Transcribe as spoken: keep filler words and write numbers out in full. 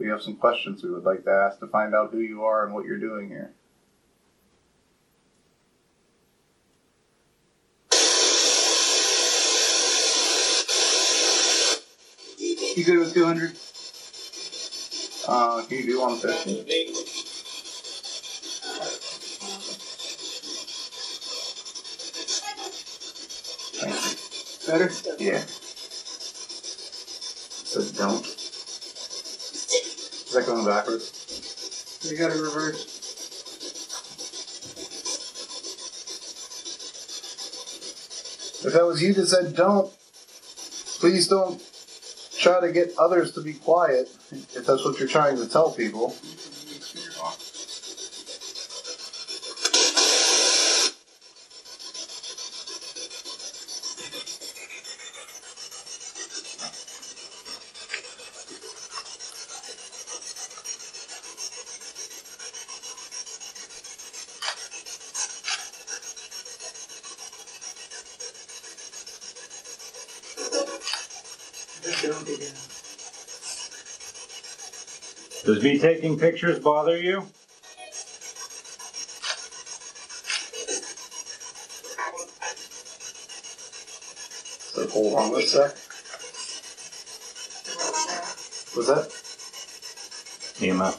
we have some questions we would like to ask to find out who you are and what you're doing here. You good with two hundred? Uh, can you do one fifty? Thank you. Better? Yeah. So don't. Is that going backwards? You got to reverse. If that was you that said don't, please don't try to get others to be quiet if that's what you're trying to tell people. Does me taking pictures bother you? So hold on a sec. What's that? E M F.